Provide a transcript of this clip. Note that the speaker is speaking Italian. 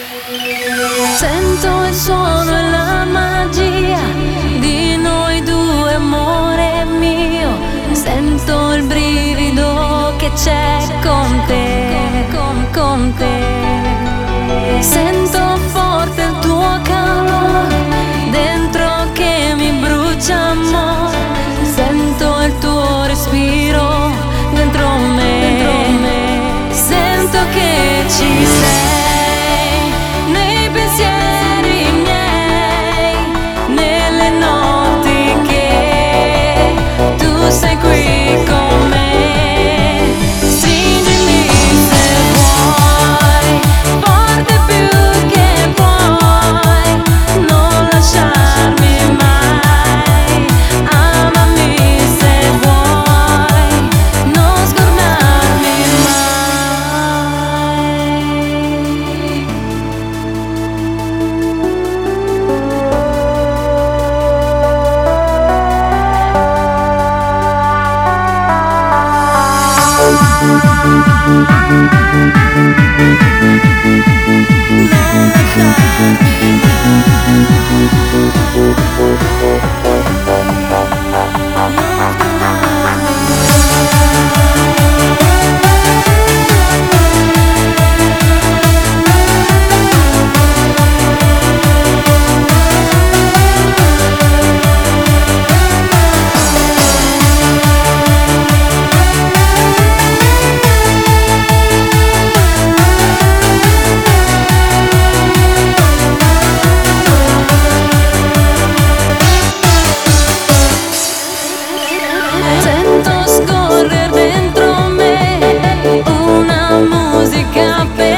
Sento il suono e la magia di noi due, amore mio. Sento il brivido che c'è con te, con te. Sento forte il tuo calore dentro che mi brucia, amore. Sento il tuo respiro dentro me. Sento che ci sei nei pensieri miei, nelle notti che tu sei qui con me. Stringimi se vuoi, forte più che puoi, non lasciarmi mai. Amami se vuoi, non scordarmi mai. Non lasciarmi sento scorrere dentro me una musica per